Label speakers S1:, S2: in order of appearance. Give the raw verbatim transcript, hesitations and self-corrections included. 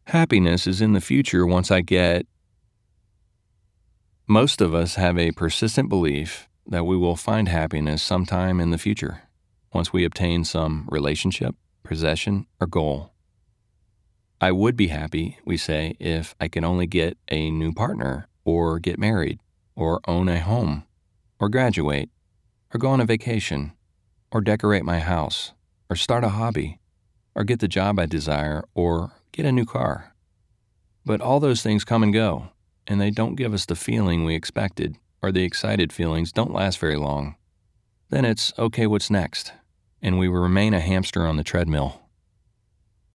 S1: Happiness is in the future once I get. Most of us have a persistent belief that we will find happiness sometime in the future, once we obtain some relationship, possession, or goal. I would be happy, we say, if I could only get a new partner, or get married, or own a home, or graduate, or go on a vacation, or decorate my house, or start a hobby, or get the job I desire, or get a new car. But all those things come and go, and they don't give us the feeling we expected, or the excited feelings don't last very long. Then it's, okay, what's next? And we remain a hamster on the treadmill.